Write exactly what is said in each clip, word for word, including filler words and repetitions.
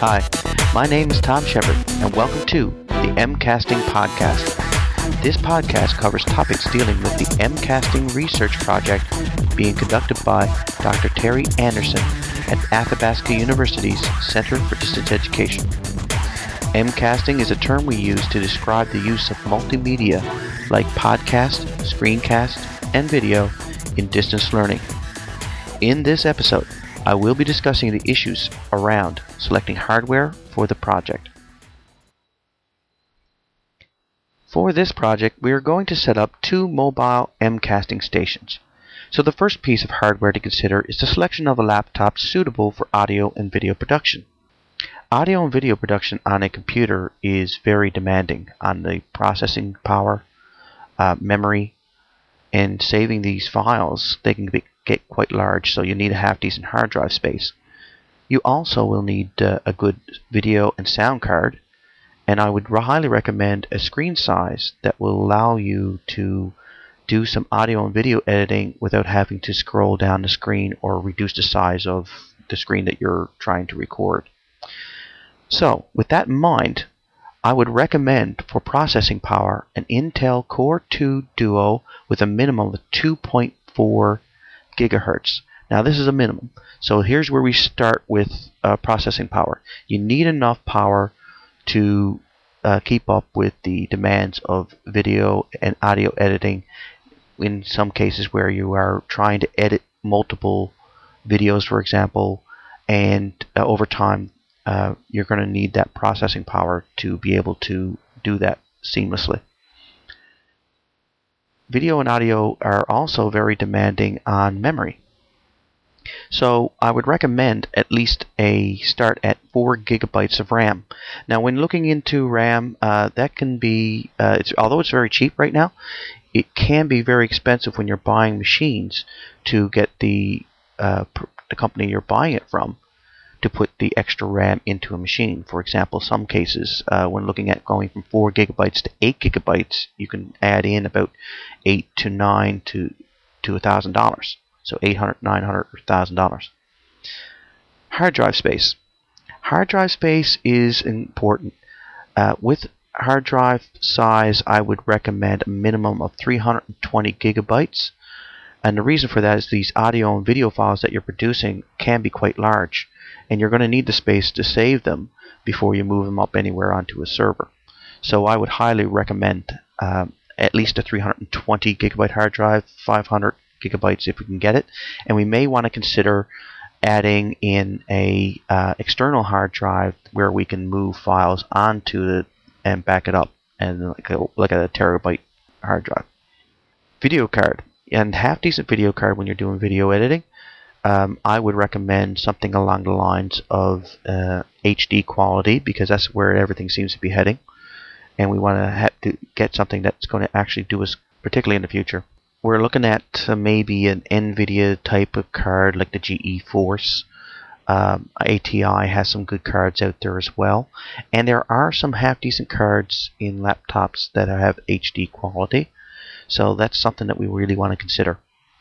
Hi, my name is Tom Shepard, and welcome to the MCasting Podcast. This podcast covers topics dealing with the MCasting research project being conducted by Doctor Terry Anderson at Athabasca University's Center for Distance Education. MCasting is a term we use to describe the use of multimedia like podcast, screencast, and video in distance learning. In this episode, I will be discussing the issues around selecting hardware for the project. For this project, we are going to set up two mobile MCasting stations. So the first piece of hardware to consider is the selection of a laptop suitable for audio and video production. Audio and video production on a computer is very demanding on the processing power, uh, memory, and saving these files. They can be, get quite large, so you need a half-decent hard drive space. You also will need uh, a good video and sound card, and I would highly recommend a screen size that will allow you to do some audio and video editing without having to scroll down the screen or reduce the size of the screen that you're trying to record. So, with that in mind, I would recommend for processing power an Intel Core two Duo with a minimum of two point four gigahertz. Now this is a minimum, so here's where we start with uh, processing power. You need enough power to uh, keep up with the demands of video and audio editing in some cases where you are trying to edit multiple videos, for example, and uh, over time uh, you're going to need that processing power to be able to do that seamlessly. Video and audio are also very demanding on memory. So I would recommend at least a start at four gigabytes of RAM. Now when looking into RAM, uh, that can be, uh, it's, although it's very cheap right now, it can be very expensive when you're buying machines to get the, uh, pr- the company you're buying it from to put the extra RAM into a machine. For example, some cases, uh, when looking at going from four gigabytes to eight gigabytes, you can add in about eight to nine to to a thousand dollars. So eight hundred, nine hundred, or a thousand dollars. Hard drive space. Hard drive space is important. Uh, with hard drive size, I would recommend a minimum of three hundred twenty gigabytes. And the reason for that is these audio and video files that you're producing can be quite large, and you're going to need the space to save them before you move them up anywhere onto a server. So I would highly recommend um, at least a three hundred twenty gigabyte hard drive, five hundred gigabytes if we can get it, and we may want to consider adding in a uh, external hard drive where we can move files onto it and back it up, and like a, like a terabyte hard drive. Video card, and half decent video card when you're doing video editing. Um, I would recommend something along the lines of uh, H D quality, because that's where everything seems to be heading, and we want to have to get something that's going to actually do us, particularly in the future. We're looking at uh, maybe an NVIDIA type of card like the GeForce. Um, A T I has some good cards out there as well, and there are some half-decent cards in laptops that have H D quality, so that's something that we really want to consider.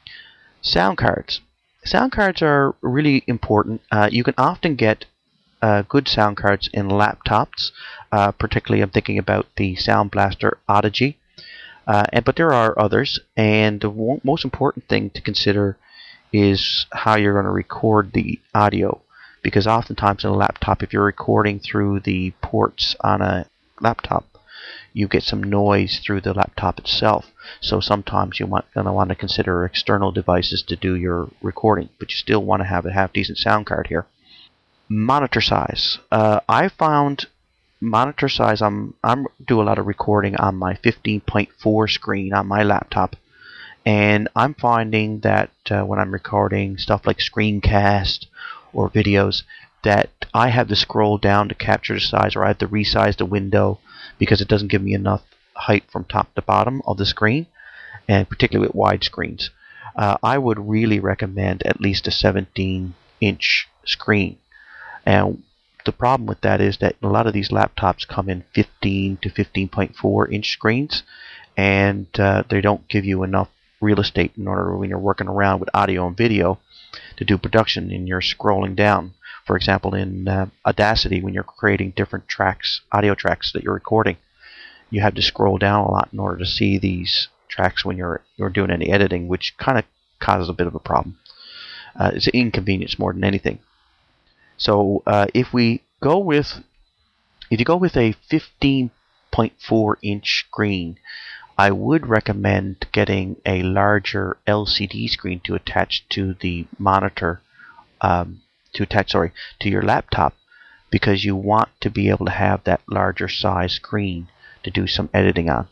Sound cards. Sound cards are really important. Uh, you can often get uh, good sound cards in laptops, uh, particularly I'm thinking about the Sound Blaster Audigy. Uh, and, but there are others, and the w- most important thing to consider is how you're going to record the audio, because oftentimes in a laptop, if you're recording through the ports on a laptop, you get some noise through the laptop itself. So sometimes you're going to want to consider external devices to do your recording, but you still want to have a half-decent sound card here. Monitor size. Uh, I found monitor size, I'm I'm do a lot of recording on my fifteen point four screen on my laptop, and I'm finding that uh, when I'm recording stuff like screencast or videos, that I have to scroll down to capture the size, or I have to resize the window because it doesn't give me enough height from top to bottom of the screen, and particularly with wide screens. Uh, I would really recommend at least a seventeen inch screen. And the problem with that is that a lot of these laptops come in fifteen to fifteen point four inch screens, and uh, they don't give you enough real estate in order when you're working around with audio and video to do production and you're scrolling down. For example, in uh, Audacity, when you're creating different tracks, audio tracks that you're recording, you have to scroll down a lot in order to see these tracks when you're you're doing any editing, which kind of causes a bit of a problem. Uh, it's an inconvenience more than anything. So uh, if we go with, if you go with a fifteen point four inch screen, I would recommend getting a larger L C D screen to attach to the monitor, um, to attach, sorry, to your laptop, because you want to be able to have that larger size screen to do some editing on.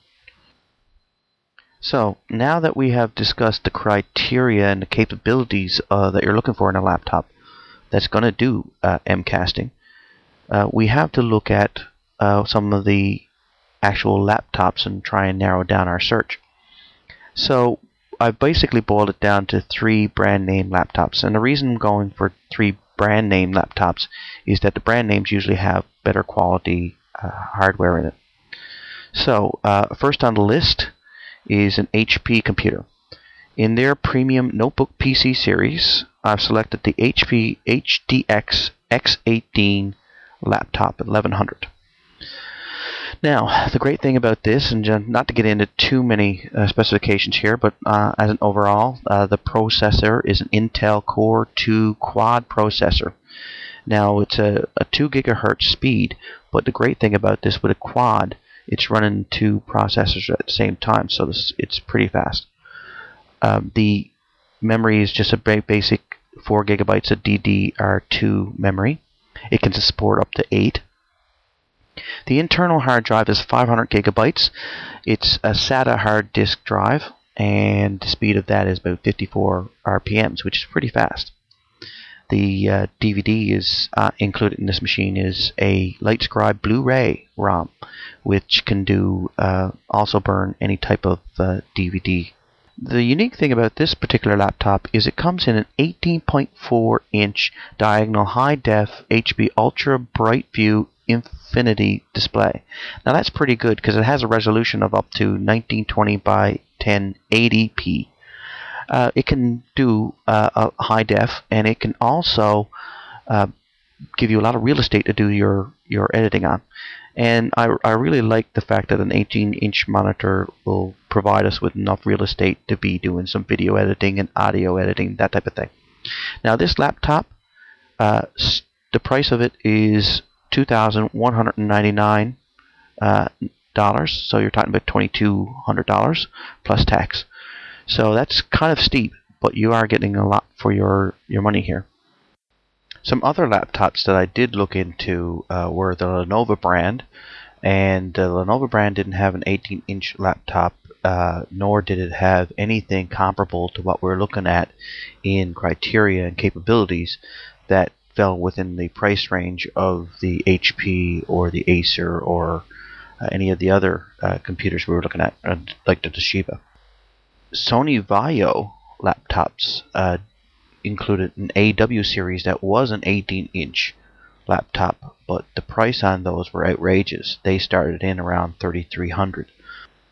So now that we have discussed the criteria and the capabilities uh, that you're looking for in a laptop that's going to do uh, MCasting, uh, we have to look at uh, some of the actual laptops and try and narrow down our search. So I've basically boiled it down to three brand name laptops, and the reason I'm going for three brand name laptops is that the brand names usually have better quality uh, hardware in it. So uh, first on the list is an H P computer. In their premium notebook P C series, I've selected the H P H D X X eighteen laptop eleven hundred. Now, the great thing about this, and not to get into too many uh, specifications here, but uh, as an overall, uh, the processor is an Intel Core two quad processor. Now, it's a, a two gigahertz speed, but the great thing about this, with a quad, it's running two processors at the same time, so this, it's pretty fast. Um, the memory is just a ba basic four gigabytes of D D R two memory. It can support up to eight. The internal hard drive is five hundred gigabytes. It's a SATA hard disk drive, and the speed of that is about fifty-four R P Ms, which is pretty fast. The uh, D V D is uh, included in this machine is a LightScribe Blu-ray ROM, which can do uh, also burn any type of uh, D V D. The unique thing about this particular laptop is it comes in an eighteen point four inch diagonal high-def H P Ultra BrightView Infinity display. Now that's pretty good because it has a resolution of up to nineteen twenty by ten eighty p. Uh, it can do uh, a high def, and it can also uh, give you a lot of real estate to do your, your editing on. And I, I really like the fact that an eighteen inch monitor will provide us with enough real estate to be doing some video editing and audio editing, that type of thing. Now this laptop, uh, the price of it is two thousand one hundred ninety-nine dollars, uh, so you're talking about twenty-two hundred dollars plus tax. So that's kind of steep, but you are getting a lot for your, your money here. Some other laptops that I did look into uh, were the Lenovo brand, and the Lenovo brand didn't have an eighteen inch laptop, uh, nor did it have anything comparable to what we're looking at in criteria and capabilities that fell within the price range of the H P or the Acer or uh, any of the other uh, computers we were looking at, uh, like the Toshiba. Sony Vaio laptops uh, included an A W series that was an eighteen inch laptop, but the price on those were outrageous. They started in around thirty-three hundred dollars.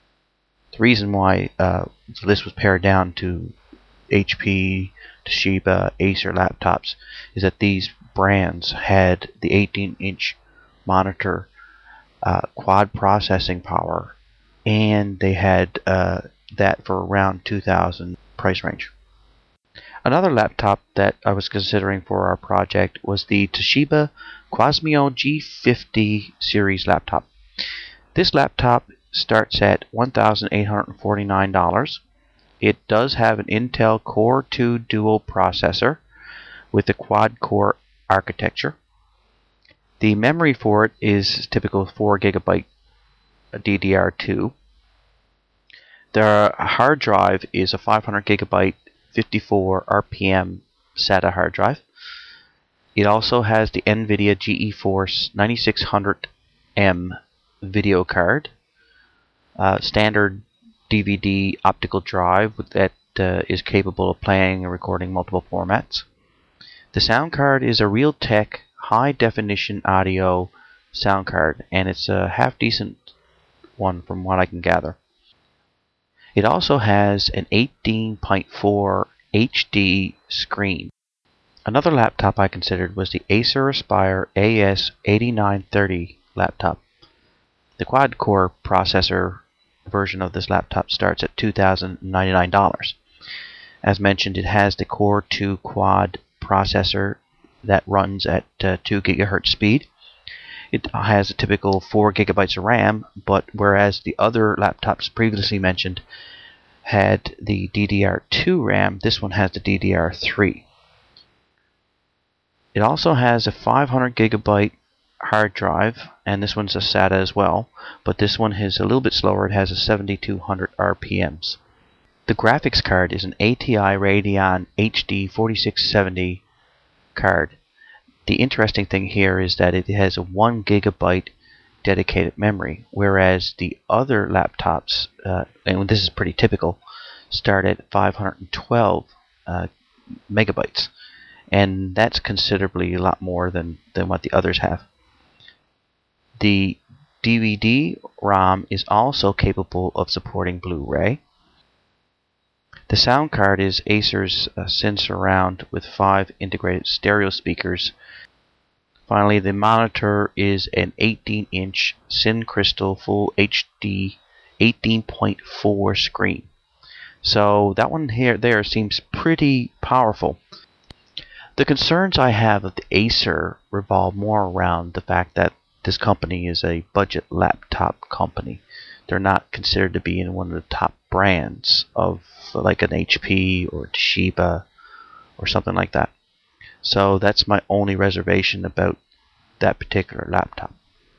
The reason why uh, the list was pared down to H P, Toshiba, Acer laptops is that these brands had the eighteen inch monitor, uh, quad processing power, and they had uh, that for around two thousand dollars price range. Another laptop that I was considering for our project was the Toshiba Quasmio G fifty series laptop. This laptop starts at one thousand eight hundred forty-nine dollars. It does have an Intel Core two Duo processor with a quad-core architecture. The memory for it is typical four gigabyte D D R two. The hard drive is a five hundred gigabyte fifty-four R P M SATA hard drive. It also has the NVIDIA GeForce ninety-six hundred M video card, uh, standard D V D optical drive that uh, is capable of playing and recording multiple formats. The sound card is a Realtek high definition audio sound card, and it's a half decent one from what I can gather. It also has an eighteen point four H D screen. Another laptop I considered was the Acer Aspire A S eighty-nine thirty laptop. The quad-core processor version of this laptop starts at two thousand ninety-nine dollars. As mentioned, it has the Core two quad processor that runs at uh, two gigahertz speed. It has a typical four gigabytes of RAM, but whereas the other laptops previously mentioned had the D D R two RAM, this one has the D D R three. It also has a five hundred gigabyte hard drive, and this one's a SATA as well, but this one is a little bit slower. It has a seventy-two hundred R P Ms. The graphics card is an A T I Radeon H D forty-six seventy card. The interesting thing here is that it has a one gigabyte dedicated memory, whereas the other laptops, uh, and this is pretty typical, start at five hundred twelve uh, megabytes, and that's considerably a lot more than, than what the others have. The D V D ROM is also capable of supporting Blu-ray. The sound card is Acer's uh, SynSurround with five integrated stereo speakers. Finally, the monitor is an eighteen inch SynCrystal Full H D eighteen point four screen. So that one here there seems pretty powerful. The concerns I have of the Acer revolve more around the fact that this company is a budget laptop company. They're not considered to be in one of the top brands of like an H P or Toshiba or something like that. So that's my only reservation about that particular laptop.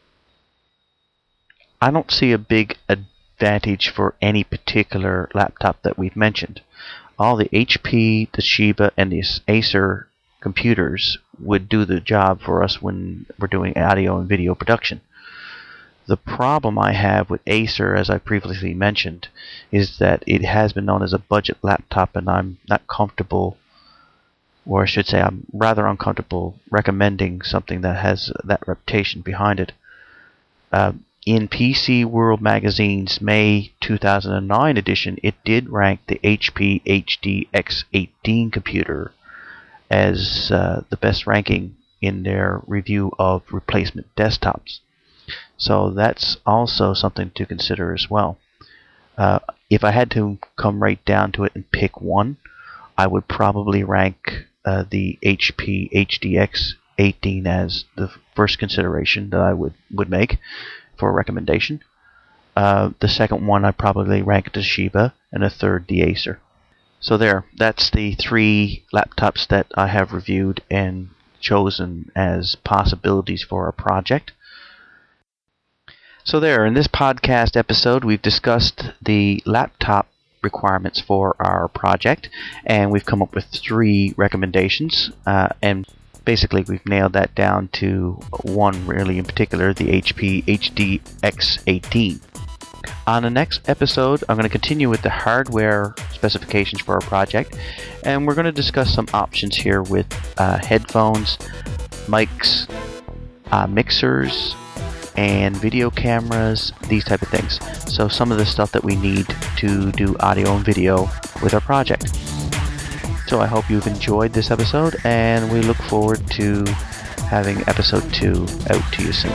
I don't see a big advantage for any particular laptop that we've mentioned. All the H P, Toshiba, and the Acer computers would do the job for us when we're doing audio and video production. The problem I have with Acer, as I previously mentioned, is that it has been known as a budget laptop, and I'm not comfortable, or I should say I'm rather uncomfortable recommending something that has that reputation behind it. Uh, in P C World Magazine's May two thousand nine edition, it did rank the H P H D X eighteen computer as uh, the best ranking in their review of replacement desktops. So that's also something to consider as well. Uh, if I had to come right down to it and pick one, I would probably rank uh, the H P H D X eighteen as the first consideration that I would, would make for a recommendation. Uh, the second one I'd probably rank Toshiba, and the third the Acer. So there, that's the three laptops that I have reviewed and chosen as possibilities for a project. So there, in this podcast episode, we've discussed the laptop requirements for our project, and we've come up with three recommendations, uh, and basically we've nailed that down to one really in particular, the H P H D X eighteen. On the next episode, I'm going to continue with the hardware specifications for our project, and we're going to discuss some options here with uh, headphones, mics, uh, mixers, and video cameras, these type of things. So some of the stuff that we need to do audio and video with our project. So I hope you've enjoyed this episode, and we look forward to having episode two out to you soon.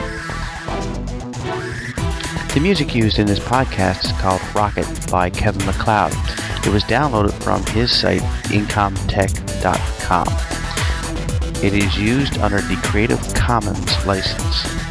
The music used in this podcast is called Rocket by Kevin MacLeod. It was downloaded from his site, incomtech dot com. It is used under the Creative Commons license.